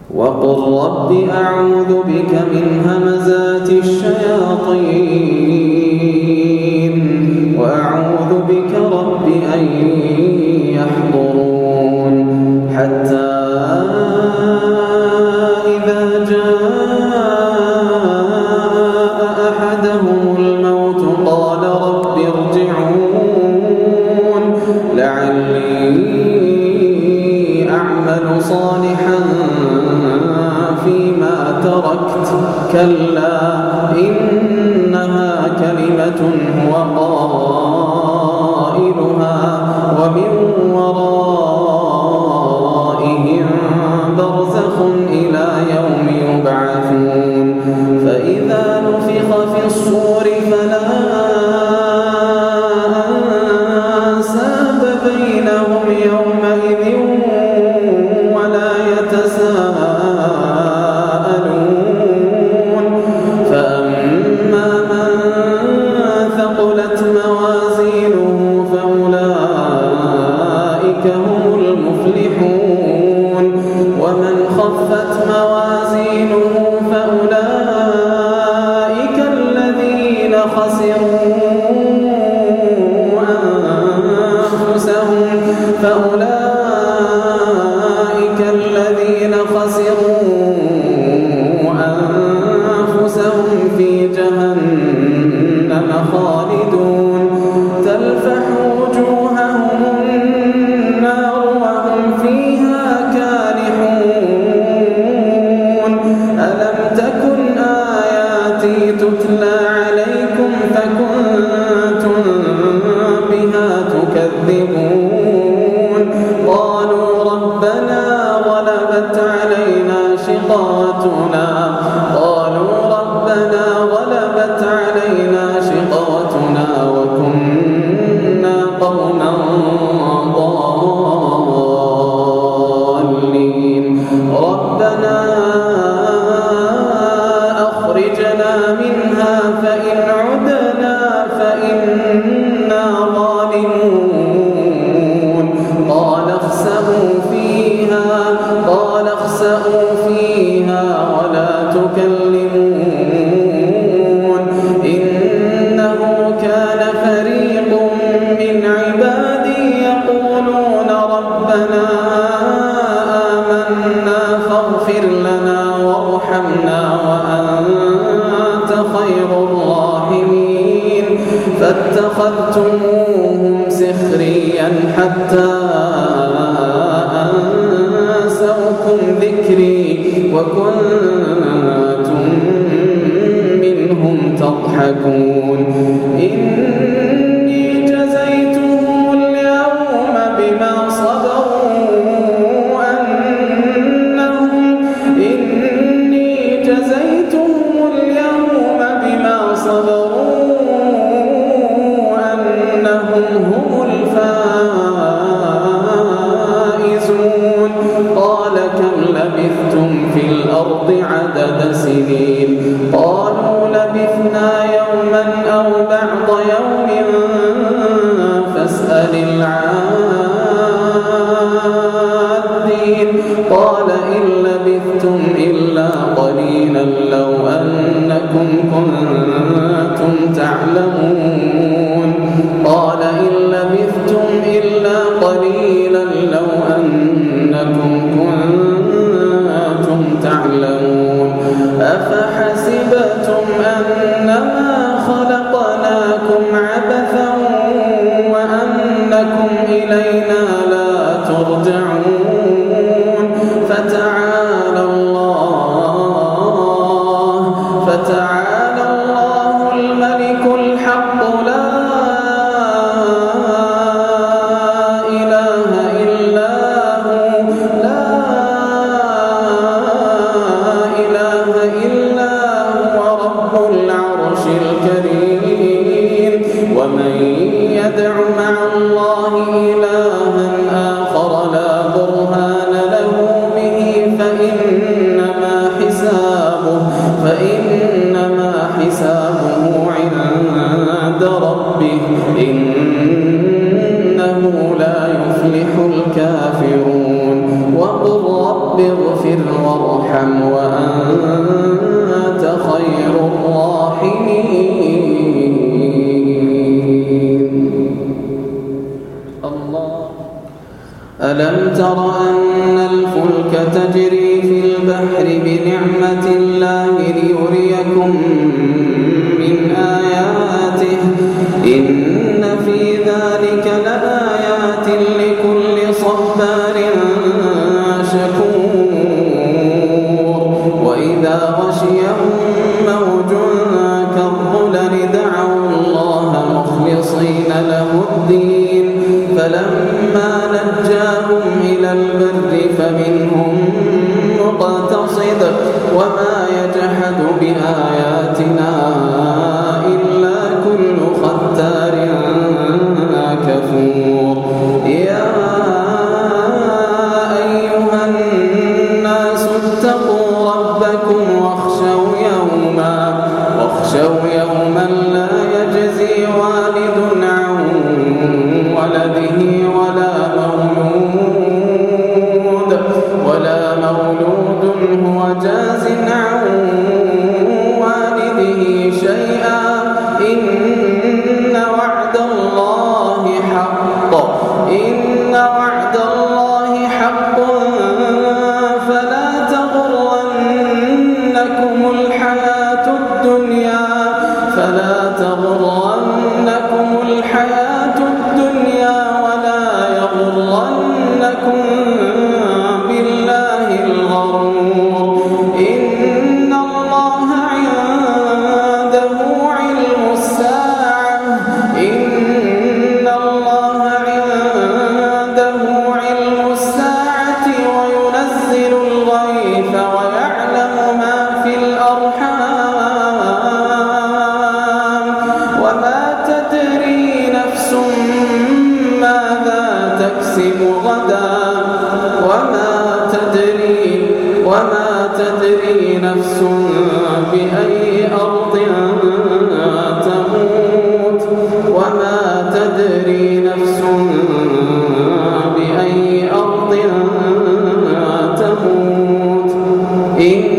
وقل رب أعوذ بك من همزات الشياطين وأعوذ بك رب أن يحضرون حتى إذا جاء أحدهم الموت قال رب ارجعون لعلي أعمل صالحا فيما تركت كلا إنها كلمة هو قائلها ومن ورائهم برزخ إلى يوم يبعثون فإذا نفخ في الصور فلا أنساب بينهم يومئذ ولا يتساءلون فأما من ثقلت موازينه فأولئك هم المفلحون ومن خفت موازينه فأولئك الذين خسروا أنفسهم في جهنم خالدون تلفح وجوههم النار وهم فيها كالحون ألم تكن آياتي تتلى عليكم فكنتم بها تكذبون قالوا ربنا غلبت علينا شقوتنا وكنا قوما ضالين ربنا أخرجنا منها فإن عدنا فإنا ظالمون قال اخسئوا فيها ولا تكلمون إنه كان فريق من عبادي يقولون ربنا آمنا فاغفر لنا وارحمنا وأنت خير الراحمين فاتخذتموهم سخريا حتى أنسوكم ذكري وكنتم منهم تضحكون إني جزيتهم اليوم بما صبروا أنهم هم الفائزون قال كم لبثتم في الأرض عدد سنين قالوا لبثنا يوما أو بعض يوم فاسأل العادين قال إن لبثتم إلا قليلا لو أنكم كنتم تعلمون قال إن لبثتم إلا قليلا لو أنكم كنتم تعلمون أفحسبتم أنما خلقناكم عبثا وأنكم إلينا لا ترجعون فتعالى الله الملك الحق لا رب اغفر وارحم وأنت خير الراحمين. الله. ألم تر أن الفلك تجري في البحر بنعمة الله ليريكم من آياته إن في ذلك لآيات لكل صبار شكور. وإذا غشيهم موج كالظلل دعوا الله مخلصين له الدين فلما نجاهم إلى البر فمنهم مقتصد وما يجحد بآياتنا إلا كل ختار كفور. يا أيها الناس اتقوا ربكم واخشوا يوما لا يجزي والد عن ولده ولا مولود هو جاز عن والده شيئا إن وعد الله حق فلا تغرنكم الحياة الدنيا ولا يغرنكم بالله الغرور. إن الله عنده علم الساعة وينزل الغيث ويعلم ما في الأرحام وما تدري نفس ماذا تكسب غدا وما تدري نفس بأي أرض تموت وما تدري نفس بأي أرض تموت.